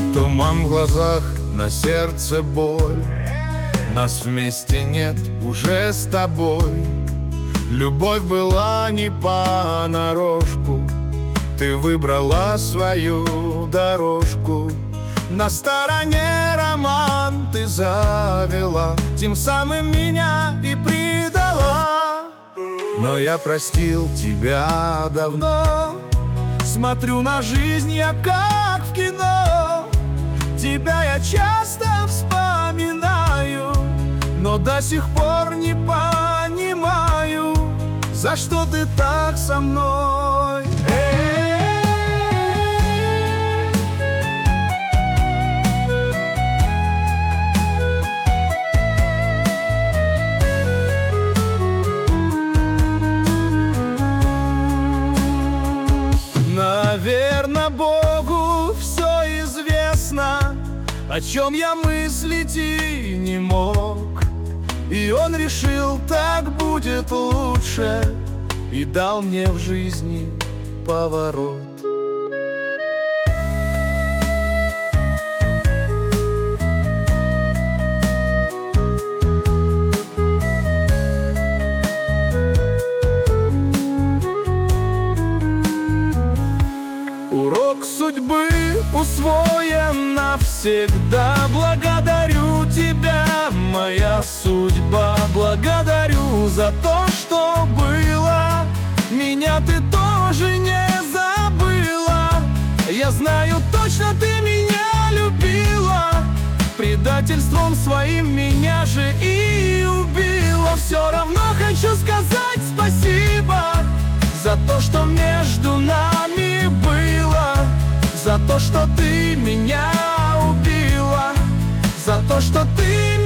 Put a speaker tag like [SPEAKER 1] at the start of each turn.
[SPEAKER 1] Туман в глазах, на сердце боль. Нас вместе нет уже с тобой. Любовь была не понарошку. Ты выбрала свою дорожку. На стороне роман ты завела, тем самым меня и предала. Но я простил тебя давно. Смотрю на жизнь я как в кино. Тебя я часто вспоминаю, но до сих пор не понимаю, за что ты так со мной. Наверно, Богу все известно, о чем я мыслить и не мог. И Он решил, так будет лучше, и дал мне в жизни поворот. Урок судьбы усвоен навсегда. Благодарю тебя, моя судьба. Благодарю за то, что было. Меня ты тоже не забыла. Я знаю точно, ты меня любила. Предательством своим меня же и убила. Все равно хочу сказать спасибо за то, что между нами было, за то, что ты меня убила, за то, что ты